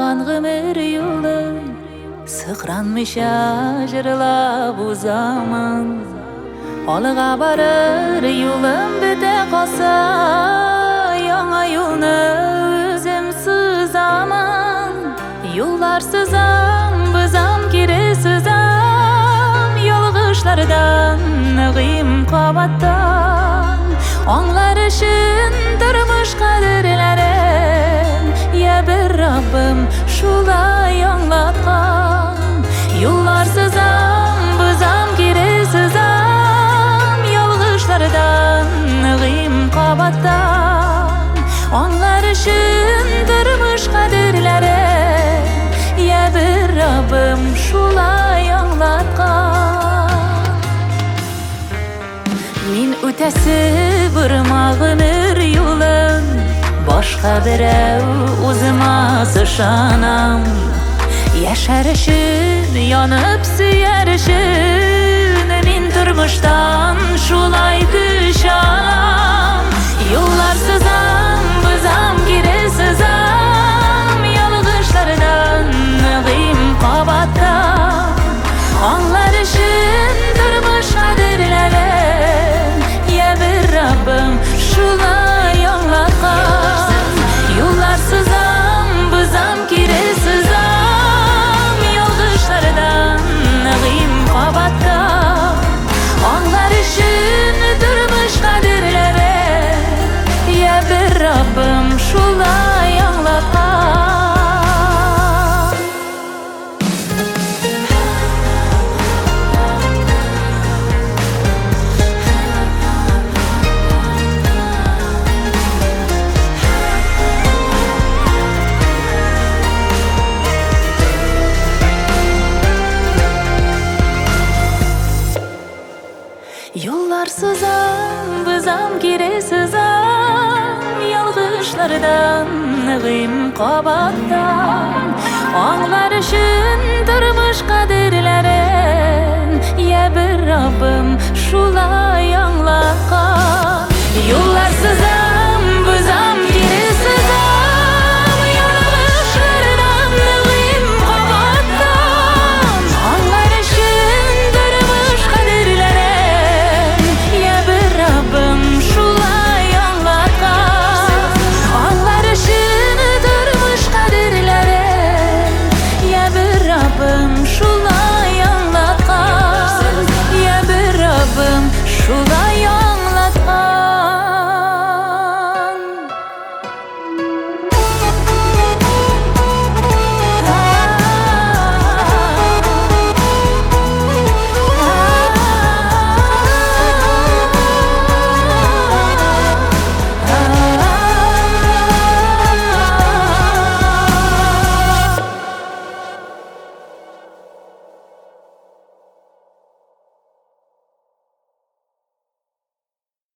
Uzan gümür yolu sıkranmış ajırla bu zaman. Olga barır yolum bite kalsa, yana yolunu özüm sızamam. Yollar sızam, bızam geri sızam. Yolgışlardan, nığım kavattan. Onlar için durmuş kaderlerim. Ya bir Rabbim şulay anlatkan. Yollar sızam, bızam geri sızam. Yolgışlardan, nığım kavattan. Onlar için durmuş kaderlerim. Ya bir Rabbim şulay anlatkan. Min ötesi vurmağınır yolun. Başka birev uzma sıçanam. Yaşar için, yanıp süyer için. Min turmuştan şulay düşanam. Yollar sızam, bızam geri sızam. Yalgışlardan, nığım kavattan. Onlar için durmuş kaderlerim. Ya bir Rabbim şulay anlatkan. Yollar sızam, bızam geri sızam. Yalgışlardan, nığım kavattan. Onlar için durmuş kaderlerim. Ya bir Rabbim şulay anlatkan. Yollar sızam, bızam geri sızam. Yalgışlardan, nığım kavattan. Onlar için durmuş kaderlerim. Ya bir Rabbim şulay